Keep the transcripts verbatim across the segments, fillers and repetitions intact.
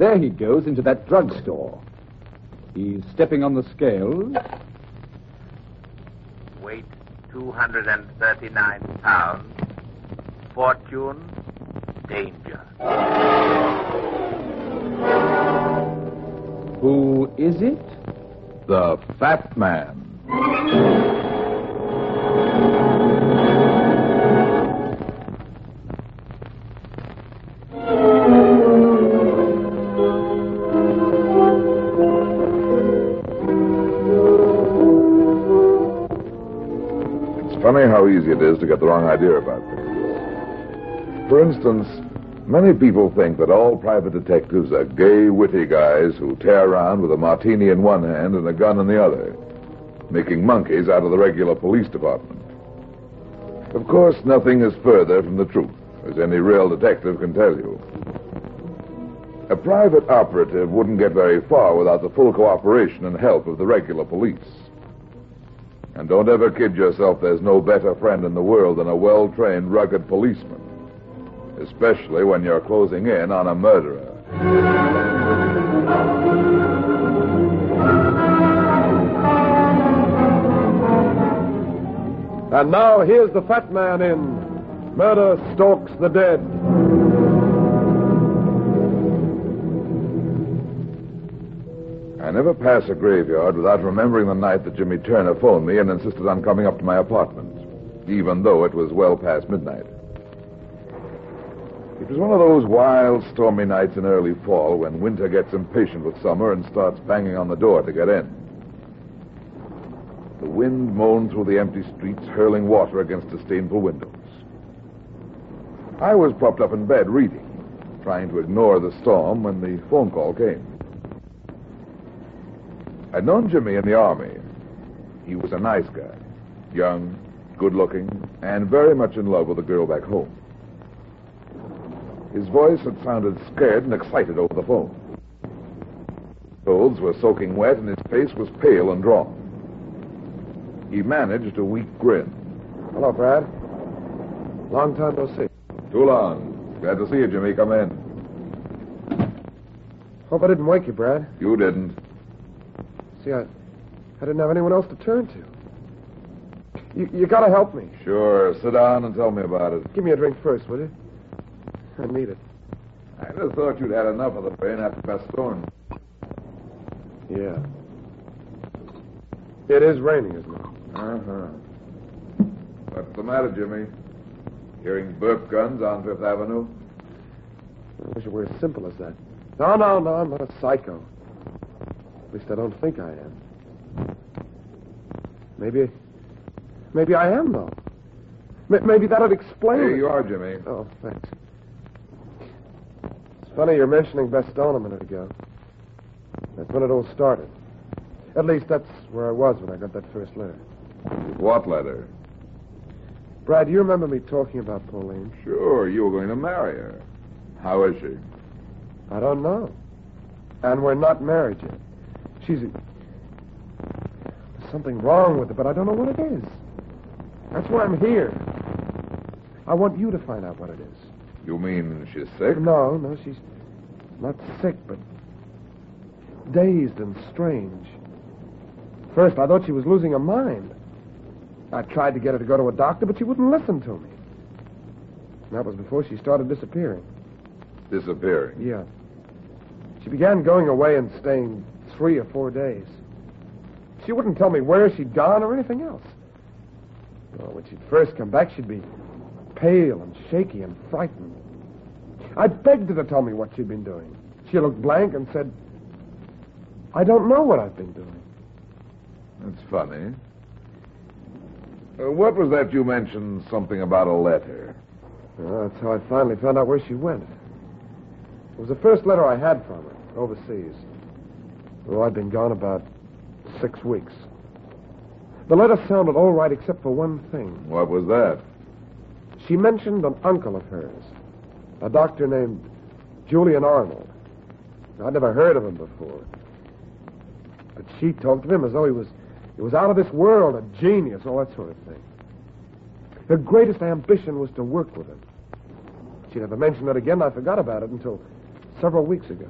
There he goes into that drugstore. He's stepping on the scales. Weight two hundred thirty-nine pounds. Fortune, danger. Who is it? The Fat Man. Funny how easy it is to get the wrong idea about things. For instance, many people think that all private detectives are gay, witty guys who tear around with a martini in one hand and a gun in the other, making monkeys out of the regular police department. Of course, nothing is further from the truth, as any real detective can tell you. A private operative wouldn't get very far without the full cooperation and help of the regular police. And don't ever kid yourself there's no better friend in the world than a well-trained, rugged policeman, especially when you're closing in on a murderer. And now here's the Fat Man in Murder Stalks the Dead. I never pass a graveyard without remembering the night that Jimmy Turner phoned me and insisted on coming up to my apartment, even though it was well past midnight. It was one of those wild, stormy nights in early fall when winter gets impatient with summer and starts banging on the door to get in. The wind moaned through the empty streets, hurling water against disdainful windows. I was propped up in bed reading, trying to ignore the storm when the phone call came. I'd known Jimmy in the Army. He was a nice guy, young, good-looking, and very much in love with a girl back home. His voice had sounded scared and excited over the phone. His clothes were soaking wet, and his face was pale and drawn. He managed a weak grin. Hello, Brad. Long time no see. Too long. Glad to see you, Jimmy. Come in. Hope I didn't wake you, Brad. You didn't. See, I, I didn't have anyone else to turn to. You, you gotta help me. Sure. Sit down and tell me about it. Give me a drink first, will you? I need it. I just thought you'd had enough of the pain after Bastogne. Yeah. It is raining, isn't it? Uh-huh. What's the matter, Jimmy? Hearing burp guns on Fifth Avenue? I wish it were as simple as that. No, no, no, I'm not a psycho. At least I don't think I am. Maybe... Maybe I am, though. M- maybe that'd explain Here it. you are, Jimmy. Oh, thanks. It's funny you're mentioning Bastogne a minute ago. That's when it all started. At least that's where I was when I got that first letter. What letter? Brad, do you remember me talking about Pauline? Sure, you were going to marry her. How is she? I don't know. And we're not married yet. She's... A... There's something wrong with her, but I don't know what it is. That's why I'm here. I want you to find out what it is. You mean she's sick? No, no, she's not sick, but dazed and strange. First, I thought she was losing her mind. I tried to get her to go to a doctor, but she wouldn't listen to me. That was before she started disappearing. Disappearing? Yeah. She began going away and staying three or four days. She wouldn't tell me where she'd gone or anything else. Well, when she'd first come back, she'd be pale and shaky and frightened. I begged her to tell me what she'd been doing. She looked blank and said, I don't know what I've been doing. That's funny. Uh, what was that you mentioned something about a letter? Well, that's how I finally found out where she went. It was the first letter I had from her, overseas. Well, I'd been gone about six weeks. The letter sounded all right except for one thing. What was that? She mentioned an uncle of hers, a doctor named Julian Arnold. I'd never heard of him before. But she talked of him as though he was, he was out of this world, a genius, all that sort of thing. Her greatest ambition was to work with him. She never mentioned it again, and I forgot about it until several weeks ago.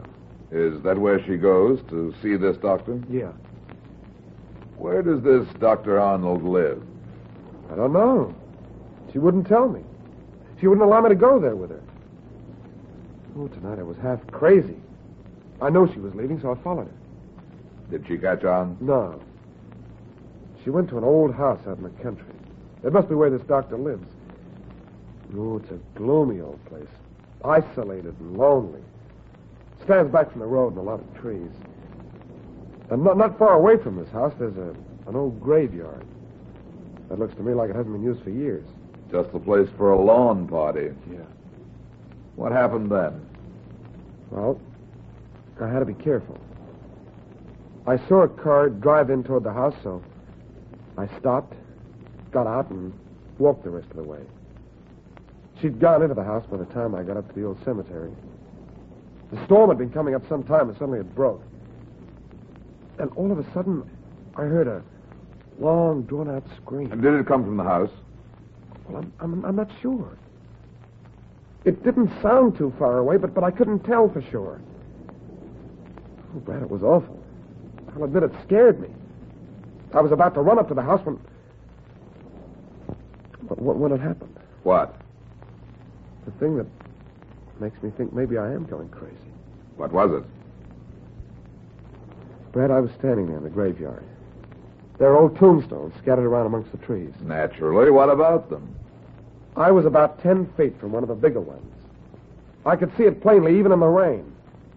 Is that where she goes to see this doctor? Yeah. Where does this Doctor Arnold live? I don't know. She wouldn't tell me. She wouldn't allow me to go there with her. Oh, tonight I was half crazy. I know she was leaving, so I followed her. Did she catch on? No. She went to an old house out in the country. It must be where this doctor lives. Oh, it's a gloomy old place. Isolated and lonely. Stands back from the road and a lot of trees. And not, not far away from this house, there's a, an old graveyard. That looks to me like it hasn't been used for years. Just the place for a lawn party. Yeah. What happened then? Well, I had to be careful. I saw a car drive in toward the house, so I stopped, got out, and walked the rest of the way. She'd gone into the house by the time I got up to the old cemetery. The storm had been coming up some time, and suddenly it broke. And all of a sudden, I heard a long, drawn-out scream. And did it come from the house? Well, I'm, I'm, I'm not sure. It didn't sound too far away, but, but I couldn't tell for sure. Oh, Brad, it was awful. I'll admit it scared me. I was about to run up to the house when... When, when it happened. What? The thing that makes me think maybe I am going crazy. What was it? Brad, I was standing there in the graveyard. There are old tombstones scattered around amongst the trees. Naturally. What about them? I was about ten feet from one of the bigger ones. I could see it plainly, even in the rain.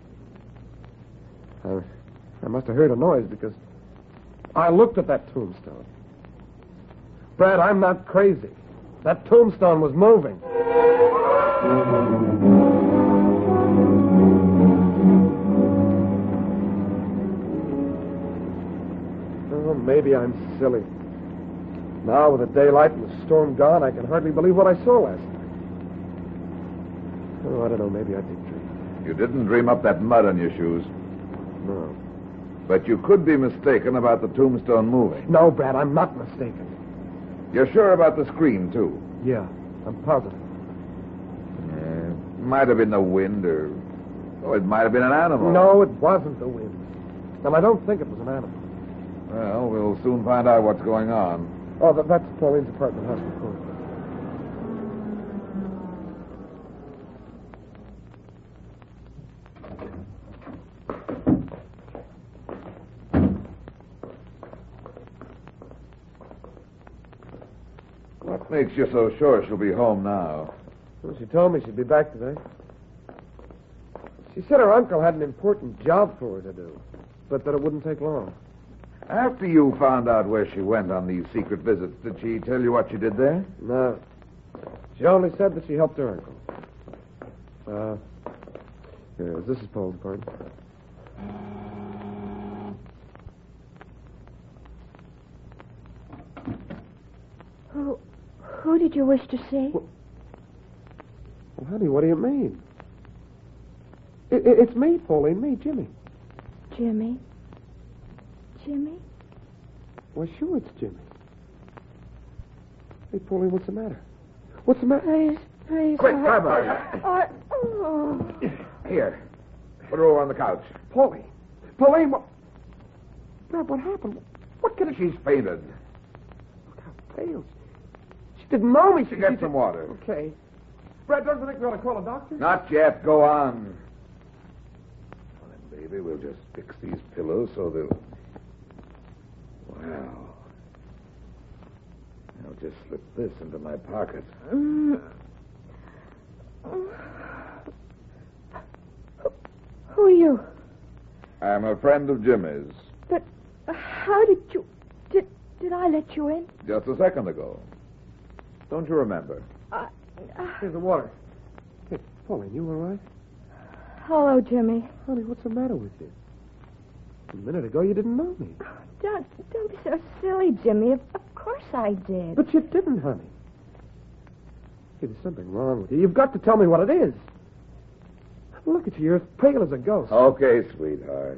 I, I must have heard a noise because I looked at that tombstone. Brad, I'm not crazy. That tombstone was moving. Oh, maybe I'm silly. Now, with the daylight and the storm gone, I can hardly believe what I saw last night. Oh, I don't know. Maybe I did dream. You didn't dream up that mud on your shoes. No. But you could be mistaken about the tombstone moving. No, Brad, I'm not mistaken. You're sure about the scream, too? Yeah, I'm positive. Yeah. Might have been the wind, or... Oh, it might have been an animal. No, it wasn't the wind. And I don't think it was an animal. Well, we'll soon find out what's going on. Oh, that, that's Pauline's apartment house before. What makes you so sure she'll be home now? Well, she told me she'd be back today. She said her uncle had an important job for her to do, but that it wouldn't take long. After you found out where she went on these secret visits, did she tell you what she did there? No. She only said that she helped her uncle. Uh, here, this is Paul's apartment. Who, who did you wish to see? Well, well honey, what do you mean? It, it, it's me, Pauline, me, Jimmy. Jimmy? Jimmy? Well, sure, it's Jimmy. Hey, Pauline, what's the matter? What's the matter? Please, please. Quick, I- grab her. I- oh. Here. Put her over on the couch. Pauline. Pauline, what... Brad, what happened? What could it... She's fainted. Look how pale. She didn't know me. She, Get she some did- water. Okay. Brad, don't you think we ought to call a doctor? Not yet. Go on. Well, then, baby, we'll just fix these pillows so they'll... Wow. I'll just slip this into my pocket. Mm. Who are you? I'm a friend of Jimmy's. But how did you... Did, did I let you in? Just a second ago. Don't you remember? I, uh, Here's the water. Hey, Pauline, you all right? hello, Jimmy. Honey, what's the matter with you? A minute ago, you didn't know me. Don't, don't be so silly, Jimmy. Of, of course I did. But you didn't, honey. Hey, there's something wrong with you. You've got to tell me what it is. Look at you. You're as pale as a ghost. Okay, sweetheart.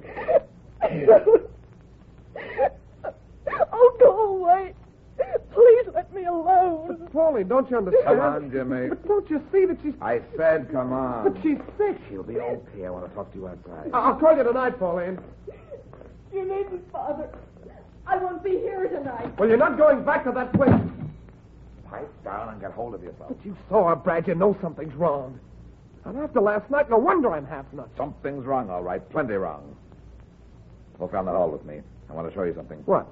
Oh, go away. Please let me alone. But, Paulie, don't you understand? Come on, Jimmy. But don't you see that she's... I said come on. But she's sick. She'll be okay. I want to talk to you outside. I- I'll call you tonight, Pauline. You needn't, Father. I won't be here tonight. Well, you're not going back to that place. Pipe down and get hold of yourself. But you saw her, Brad. You know something's wrong. And after last night, no wonder I'm half nuts. Something's wrong, all right. Plenty wrong. Walk down the hall with me. I want to show you something. What?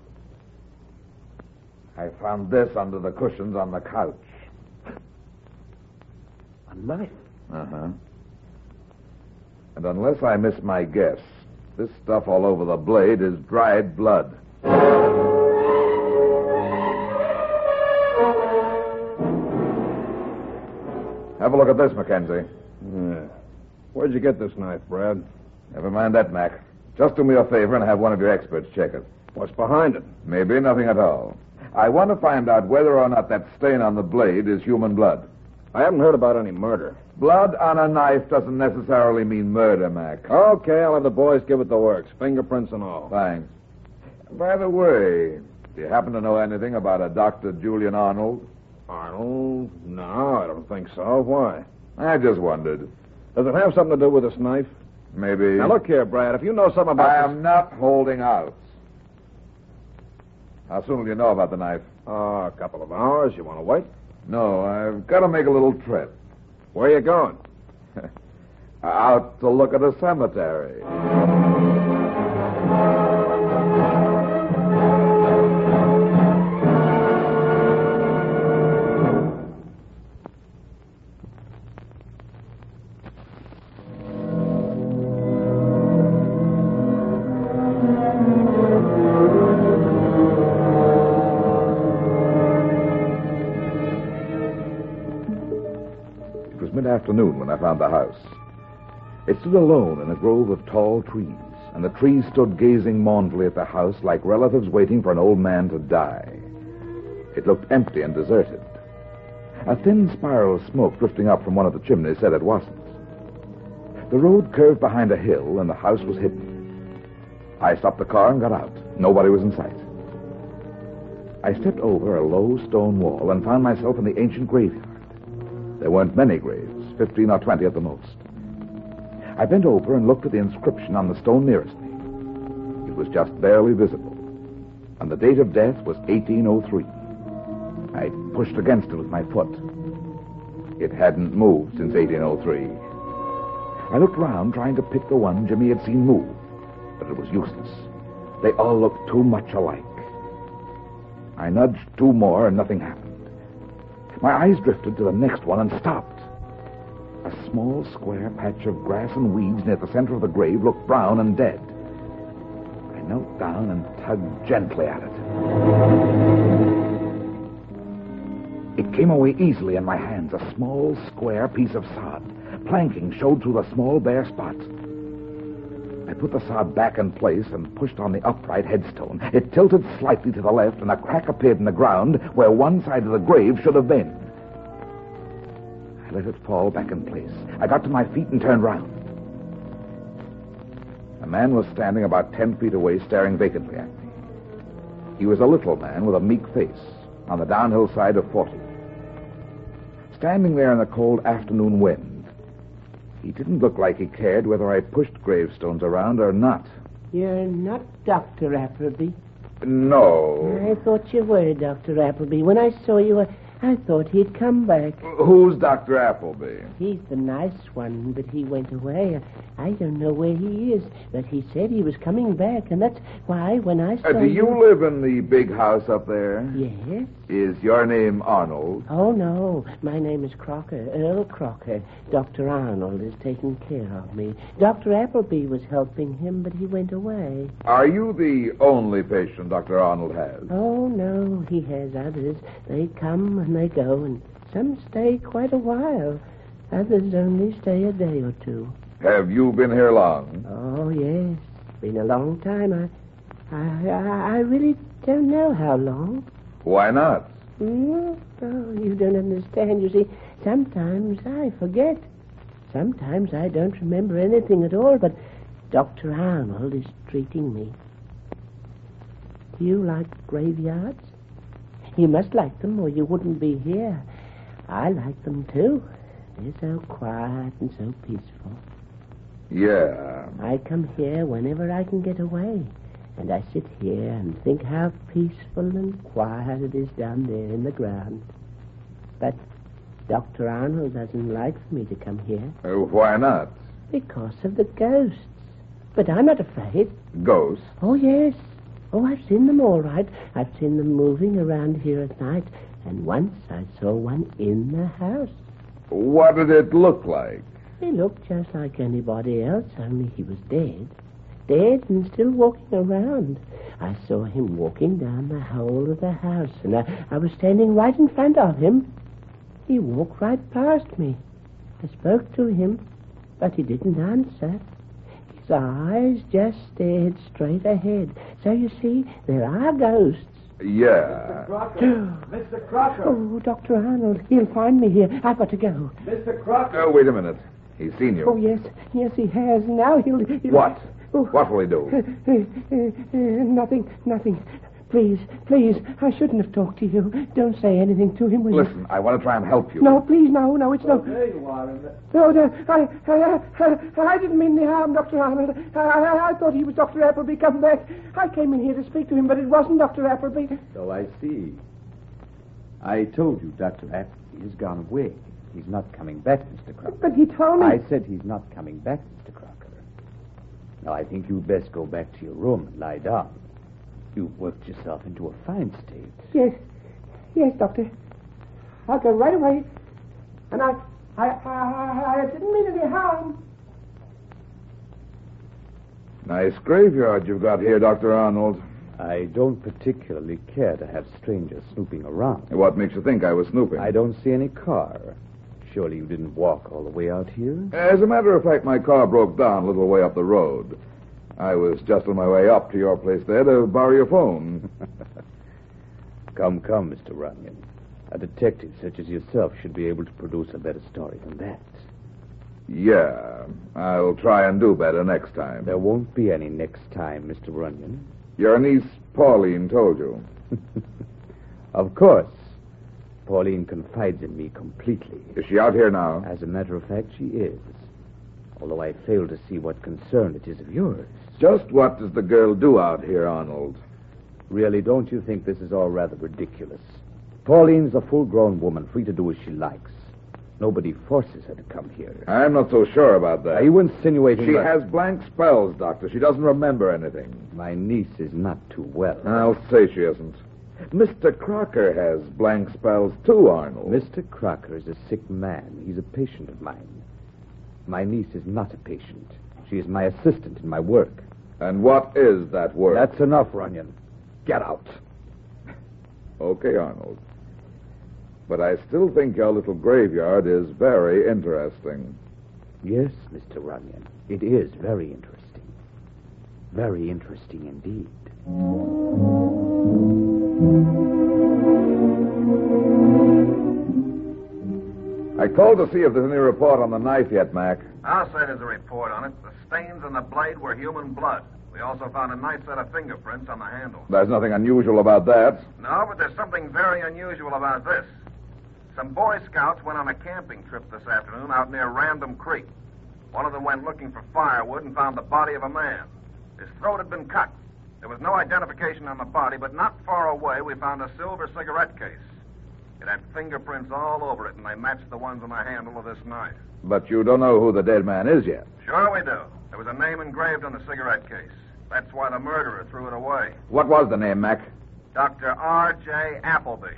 I found this under the cushions on the couch. A knife. Uh-huh. And unless I miss my guess, this stuff all over the blade is dried blood. Have a look at this, Mackenzie. Yeah. Where'd you get this knife, Brad? Never mind that, Mac. Just do me a favor and have one of your experts check it. What's behind it? Maybe nothing at all. I want to find out whether or not that stain on the blade is human blood. I haven't heard about any murder. Blood on a knife doesn't necessarily mean murder, Mac. Okay, I'll have the boys give it the works. Fingerprints and all. Thanks. By the way, do you happen to know anything about a Doctor Julian Arnold? Arnold? No, I don't think so. Why? I just wondered. Does it have something to do with this knife? Maybe. Now, look here, Brad. If you know something about I this... am not holding out. How soon will you know about the knife? Uh, a couple of hours. You want to wait? No, I've got to make a little trip. Where are you going? Out to look at a cemetery. Mid-afternoon when I found the house. It stood alone in a grove of tall trees, and the trees stood gazing mournfully at the house like relatives waiting for an old man to die. It looked empty and deserted. A thin spiral of smoke drifting up from one of the chimneys said it wasn't. The road curved behind a hill, and the house was hidden. I stopped the car and got out. Nobody was in sight. I stepped over a low stone wall and found myself in the ancient graveyard. There weren't many graves, fifteen or twenty at the most. I bent over and looked at the inscription on the stone nearest me. It was just barely visible, and the date of death was eighteen oh three. I pushed against it with my foot. It hadn't moved since eighteen oh three. I looked round, trying to pick the one Jimmy had seen move, but it was useless. They all looked too much alike. I nudged two more, and nothing happened. My eyes drifted to the next one and stopped. A small square patch of grass and weeds near the center of the grave looked brown and dead. I knelt down and tugged gently at it. It came away easily in my hands, a small square piece of sod. Planking showed through the small bare spot. I put the sod back in place and pushed on the upright headstone. It tilted slightly to the left, and a crack appeared in the ground where one side of the grave should have been. I let it fall back in place. I got to my feet and turned round. A man was standing about ten feet away, staring vacantly at me. He was a little man with a meek face, on the downhill side of forty. Standing there in the cold afternoon wind, he didn't look like he cared whether I pushed gravestones around or not. You're not Doctor Appleby. No. I thought you were, Doctor Appleby. When I saw you, I, I thought he'd come back. Who's Doctor Appleby? He's the nice one, but he went away. I don't know where he is, but he said he was coming back, and that's why when I saw Uh, do you live in the big house up there? Yes. Is your name Arnold? Oh, no. My name is Crocker, Earl Crocker. Doctor Arnold is taking care of me. Doctor Appleby was helping him, but he went away. Are you the only patient Doctor Arnold has? Oh, no. He has others. They come and they go, and some stay quite a while. Others only stay a day or two. Have you been here long? Oh, yes. Been a long time. I, I, I, I really don't know how long. Why not? Mm, oh, you don't understand. You see, sometimes I forget. Sometimes I don't remember anything at all, but Doctor Arnold is treating me. Do you like graveyards? You must like them or you wouldn't be here. I like them, too. They're so quiet and so peaceful. Yeah. I come here whenever I can get away. And I sit here and think how peaceful and quiet it is down there in the ground. But Doctor Arnold doesn't like for me to come here. Uh, why not? Because of the ghosts. But I'm not afraid. Ghosts? Oh, yes. Oh, I've seen them all right. I've seen them moving around here at night. And once I saw one in the house. What did it look like? He looked just like anybody else, only he was dead. Dead and still walking around. I saw him walking down the whole of the house, and I, I was standing right in front of him. He walked right past me. I spoke to him, but he didn't answer. His eyes just stared straight ahead. So you see, there are ghosts. Yeah. Mister Crocker! Mister Crocker! Oh, Doctor Arnold, he'll find me here. I've got to go. Mister Crocker! Oh, wait a minute. He's seen you. Oh, yes. Yes, he has. Now he'll... he'll... What? Oh. What will he do? Uh, uh, uh, nothing, nothing. Please, please, I shouldn't have talked to you. Don't say anything to him, will Listen, you? I want to try and help you. No, please, no, no, it's Well, no... there you are. In the... No, no, I, I, I, I didn't mean any harm, Doctor Arnold. I, I, I thought he was Doctor Appleby come back. I came in here to speak to him, but it wasn't Doctor Appleby. So I see. I told you Doctor Appleby has gone away. He's not coming back, Mister Crocker. But he told me... I said he's not coming back, Mister Crocker. Now, I think you'd best go back to your room and lie down. You've worked yourself into a fine state. Yes, yes, Doctor. I'll go right away. And I, I, I, I didn't mean any harm. Nice graveyard you've got here, Doctor Arnold. I don't particularly care to have strangers snooping around. What makes you think I was snooping? I don't see any car. Surely you didn't walk all the way out here? As a matter of fact, my car broke down a little way up the road. I was just on my way up to your place there to borrow your phone. Come, come, Mister Runyon. A detective such as yourself should be able to produce a better story than that. Yeah, I'll try and do better next time. There won't be any next time, Mister Runyon. Your niece, Pauline, told you. Of course. Pauline confides in me completely. Is she out here now? As a matter of fact, she is. Although I fail to see what concern it is of yours. Just what does the girl do out here, Arnold? Really, don't you think this is all rather ridiculous? Pauline's a full-grown woman, free to do as she likes. Nobody forces her to come here. I'm not so sure about that. Are you insinuating She that... has blank spells, Doctor. She doesn't remember anything. My niece is not too well. I'll say she isn't. Mister Crocker has blank spells, too, Arnold. Mister Crocker is a sick man. He's a patient of mine. My niece is not a patient. She is my assistant in my work. And what is that word? That's enough, Runyon. Get out. Okay, Arnold. But I still think your little graveyard is very interesting. Yes, Mister Runyon. It is very interesting. Very interesting indeed. I called to see if there's any report on the knife yet, Mac. I'll say there's a report on it. The stains on the blade were human blood. We also found a nice set of fingerprints on the handle. There's nothing unusual about that. No, but there's something very unusual about this. Some Boy Scouts went on a camping trip this afternoon out near Random Creek. One of them went looking for firewood and found the body of a man. His throat had been cut. There was no identification on the body, but not far away we found a silver cigarette case. It had fingerprints all over it, and they matched the ones on the handle of this knife. But you don't know who the dead man is yet. Sure we do. There was a name engraved on the cigarette case. That's why the murderer threw it away. What was the name, Mac? Doctor R J Appleby.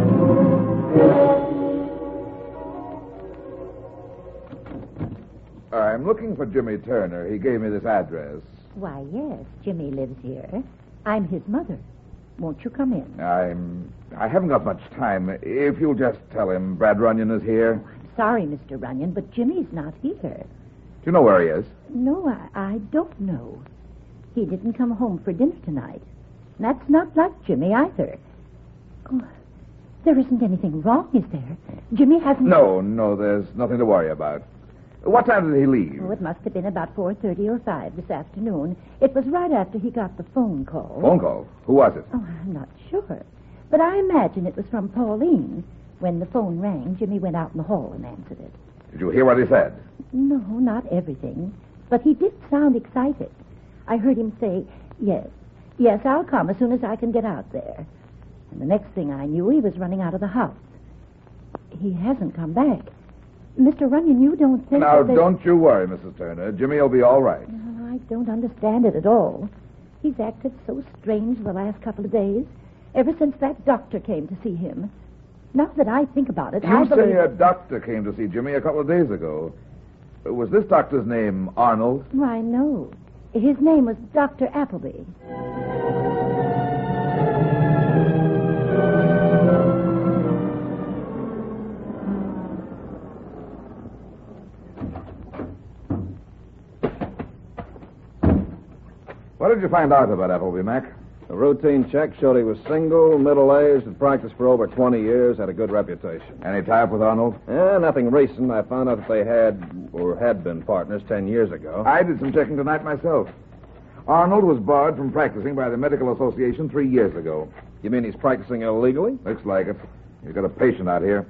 I'm looking for Jimmy Turner. He gave me this address. Why, yes, Jimmy lives here. I'm his mother. Won't you come in? I'm... I haven't got much time. If you'll just tell him Brad Runyon is here. I'm sorry, Mister Runyon, but Jimmy's not here. Do you know where he is? No, I, I don't know. He didn't come home for dinner tonight. That's not like Jimmy either. Oh, there isn't anything wrong, is there? Jimmy hasn't... No, no, there's nothing to worry about. What time did he leave? Oh, it must have been about four thirty or five this afternoon. It was right after he got the phone call. Phone call? Who was it? Oh, I'm not sure. but I imagine it was from Pauline. When the phone rang, Jimmy went out in the hall and answered it. Did you hear what he said? No, not everything. But he did sound excited. I heard him say, yes, yes, I'll come as soon as I can get out there. And the next thing I knew, he was running out of the house. He hasn't come back. Mister Runyon, you don't think Now, that they... don't you worry, Missus Turner. Jimmy will be all right. No, I don't understand it at all. He's acted so strange the last couple of days, ever since that doctor came to see him. Now that I think about it, You I say believe... a doctor came to see Jimmy a couple of days ago. Was this doctor's name Arnold? Why, no. His name was Doctor Appleby. What did you find out about Appleby, Mac? A routine check showed he was single, middle-aged, had practiced for over twenty years, had a good reputation. Any tie up with Arnold? Eh, nothing recent. I found out that they had, or had been partners ten years ago. I did some checking tonight myself. Arnold was barred from practicing by the Medical Association three years ago. You mean he's practicing illegally? Looks like it. You've got a patient out here.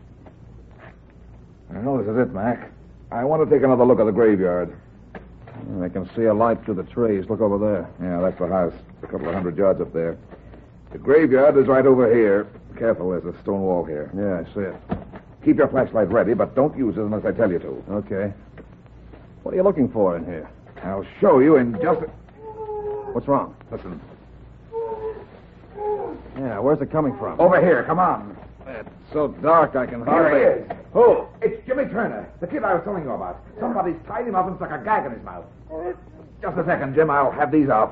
Well, this is it, Mac. I want to take another look at the graveyard. I can see a light through the trees. Look over there. Yeah, that's the house. It's a couple of hundred yards up there. The graveyard is right over here. Careful, there's a stone wall here. Yeah, I see it. Keep your flashlight ready, but don't use it unless I tell you to. Okay. What are you looking for in here? I'll show you in just a... What's wrong? Listen. Yeah, where's it coming from? Over here, come on. It's so dark I can Here hardly... he is. Who? It's Jimmy Turner, the kid I was telling you about. Somebody's tied him up and stuck a gag in his mouth. Just a second, Jim. I'll have these off.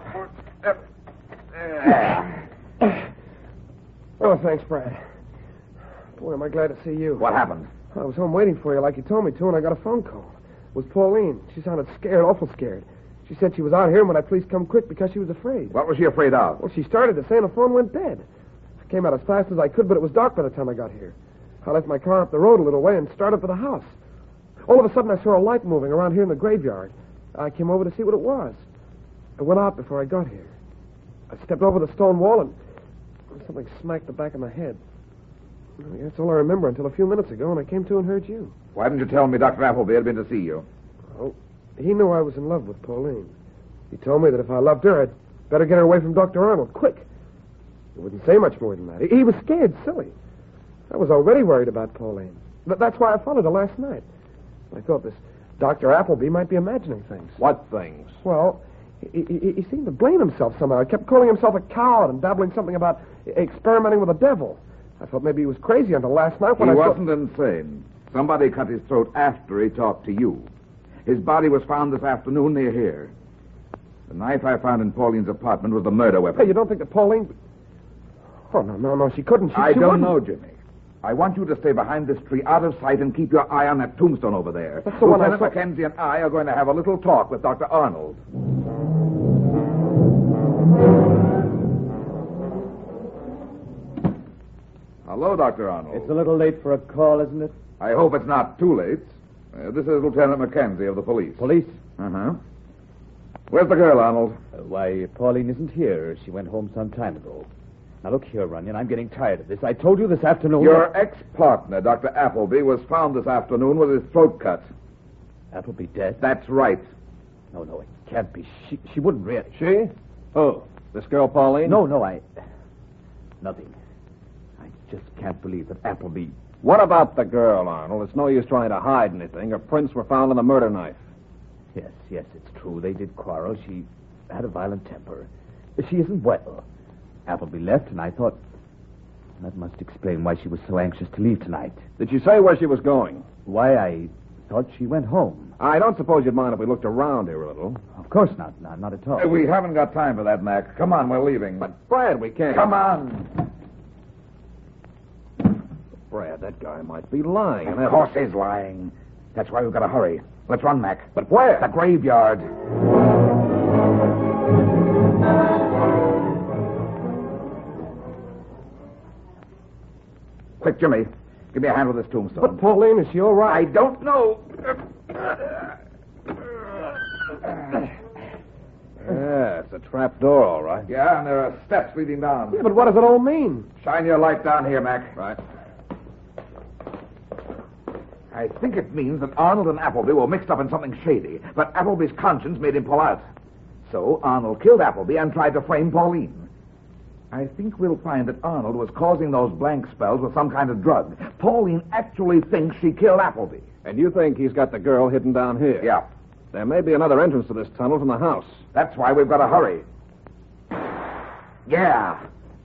Oh, thanks, Brad. Boy, am I glad to see you. What happened? I was home waiting for you like you told me to, and I got a phone call. It was Pauline. She sounded scared, awful scared. She said she was out here and would I please come quick because she was afraid. What was she afraid of? Well, she started to say and the phone went dead. I came out as fast as I could, but it was dark by the time I got here. I left my car up the road a little way and started for the house. All of a sudden, I saw a light moving around here in the graveyard. I came over to see what it was. I went out before I got here. I stepped over the stone wall and something smacked the back of my head. That's all I remember until a few minutes ago when I came to and heard you. Why didn't you tell me Doctor Appleby had been to see you? Oh, he knew I was in love with Pauline. He told me that if I loved her, I'd better get her away from Doctor Arnold, quick. He wouldn't say much more than that. He, he was scared, silly. I was already worried about Pauline. But that's why I followed her last night. I thought this Doctor Appleby might be imagining things. What things? Well, he, he, he seemed to blame himself somehow. He kept calling himself a coward and babbling something about experimenting with the devil. I thought maybe he was crazy until last night when he I saw... wasn't insane. Somebody cut his throat after he talked to you. His body was found this afternoon near here. The knife I found in Pauline's apartment was the murder weapon. Hey, you don't think that Pauline... Oh, no, no, no, she couldn't. She, I she don't wouldn't. know, Jimmy. I want you to stay behind this tree, out of sight, and keep your eye on that tombstone over there. That's the one I Lieutenant saw. Mackenzie and I are going to have a little talk with Doctor Arnold. Hello, Doctor Arnold. It's a little late for a call, isn't it? I hope it's not too late. Uh, this is Lieutenant Mackenzie of the police. Police? Uh-huh. Where's the girl, Arnold? Uh, why, Pauline isn't here. She went home some time ago. Now, look here, Runyon. I'm getting tired of this. I told you this afternoon... Your that... ex-partner, Doctor Appleby, was found this afternoon with his throat cut. Appleby dead? That's right. No, no, it can't be. She, she wouldn't really... She? Oh, this girl Pauline? No, no, I... Nothing. I just can't believe that Appleby... What about the girl, Arnold? It's no use trying to hide anything. Her prints were found on the murder knife. Yes, yes, it's true. They did quarrel. She had a violent temper. She isn't well. Appleby left, and I thought... That must explain why she was so anxious to leave tonight. Did she say where she was going? Why, I thought she went home. I don't suppose you'd mind if we looked around here a little. Of course not. No, not at all. Uh, we haven't got time for that, Mac. Come on, we're leaving. But, Brad, we can't... Come on. Brad, that guy might be lying. Of course he's lying. That's why we've got to hurry. Let's run, Mac. But where? The graveyard. Quick, Jimmy. Give me a hand with this tombstone. But Pauline, is she all right? I don't know. Yes, a trap door, all right. Yeah, and there are steps leading down. Yeah, but what does it all mean? Shine your light down here, Mac. Right. I think it means that Arnold and Appleby were mixed up in something shady, but Appleby's conscience made him pull out. So Arnold killed Appleby and tried to frame Pauline. I think we'll find that Arnold was causing those blank spells with some kind of drug. Pauline actually thinks she killed Appleby. And you think he's got the girl hidden down here? Yeah. There may be another entrance to this tunnel from the house. That's why we've got to hurry. Yeah.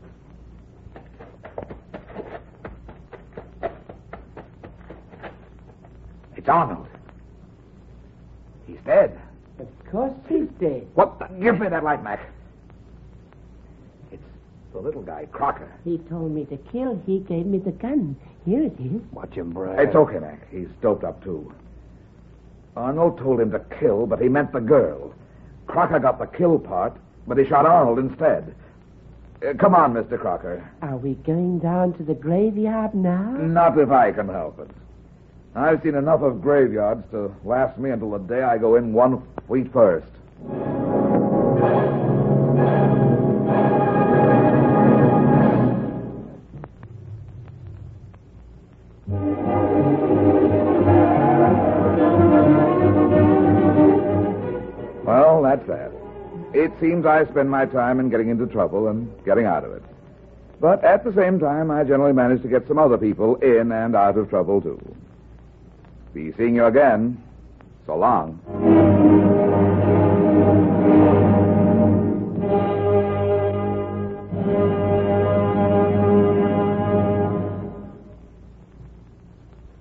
It's Arnold. He's dead. Of course he's dead. What the? Give me that light, Mac. It's the little guy, Crocker. He told me to kill. He gave me the gun. Here it is. Watch him, Brad. It's okay, Mac. He's doped up, too. Arnold told him to kill, but he meant the girl. Crocker got the kill part, but he shot Arnold instead. Uh, come on, Mister Crocker. Are we going down to the graveyard now? Not if I can help it. I've seen enough of graveyards to last me until the day I go in one feet first. Well, that's that. It seems I spend my time in getting into trouble and getting out of it. But at the same time, I generally manage to get some other people in and out of trouble, too. Be seeing you again. So long.